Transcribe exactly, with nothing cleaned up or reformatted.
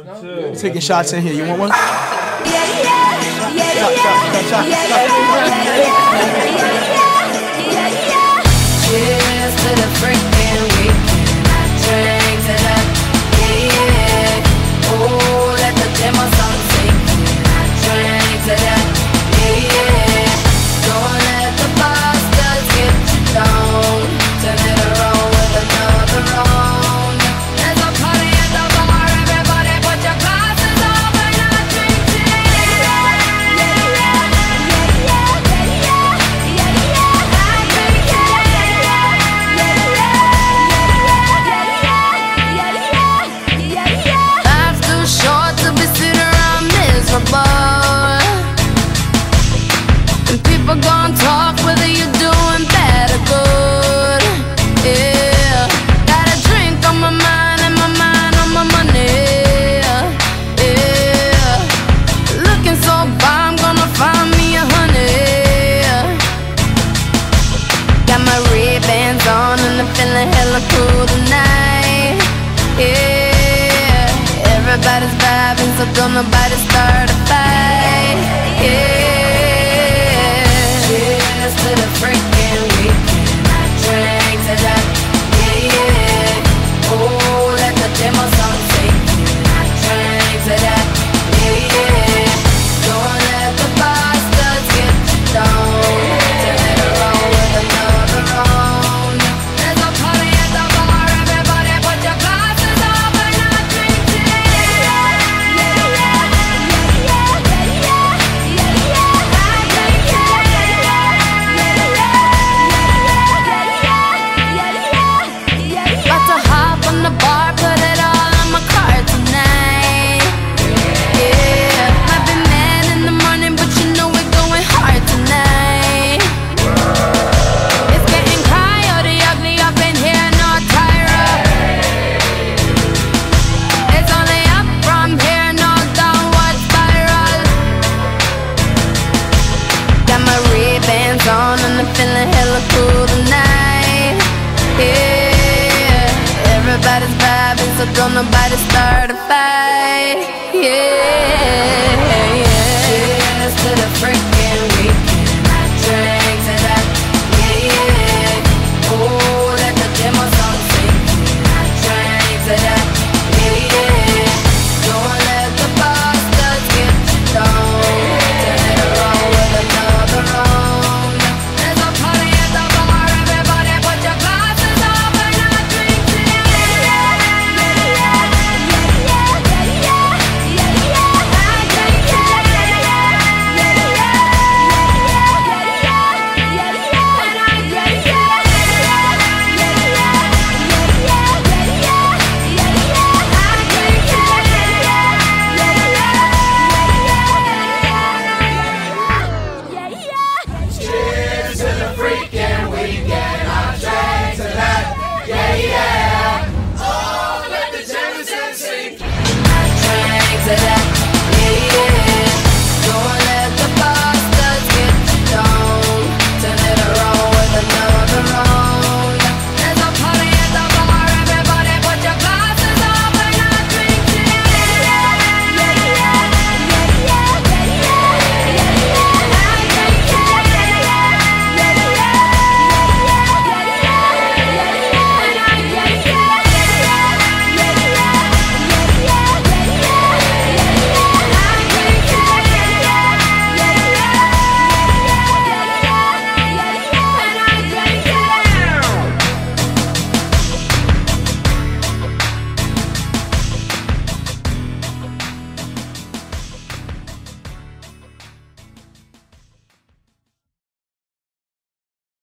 Taking shots in here. You want one? Yeah, yeah, yeah, yeah, shot, shot, shot, yeah, shot. Yeah, yeah, yeah, yeah. Cheers to the freaking weekend. I drink to that, yeah, yeah. Oh, let the demo song sink in. I drink to that, yeah, yeah. Don't let the bastards get you down. Turn it around with another round. There's a party at the bar. Everybody put your glasses up and I drink to it. Yeah, yeah, yeah, yeah, yeah, yeah, yeah. I drink to it. Yeah, yeah, yeah, yeah, yeah, yeah. Life's too short to be sitting around miserable. And people gon' talk whether you're doing bad or good. Yeah, got a drink on my mind and my mind on my money. Yeah, looking so far, I'm gonna find me a honey. Got my Ray-Bans on and I'm feeling hella cool tonight. Yeah, everybody's vibing, so don't nobody start a fight. Yeah, cheers to the freaking weekend. I drink to that, yeah, yeah. Oh, let the demo song sink in. I drink to that, yeah, yeah. Don't let the bastards get you down. Turn it around with another round. There's a party at the bar. Everybody put your glasses up and I drink to it. Yeah, yeah, yeah, yeah, yeah, yeah, yeah. I drink to it. Yeah, yeah, yeah, yeah, yeah. About to hop on the bar, put it all on my card tonight. Yeah, might be mad in the morning, but you know we're going hard tonight. It's getting coyote ugly up in here, no Tyra. It's only up from here, no downward spiral. Got my Ray-Bans on and I'm feeling hella cool tonight. Yeah, everybody's vibing, so don't nobody start a fight. Yeah.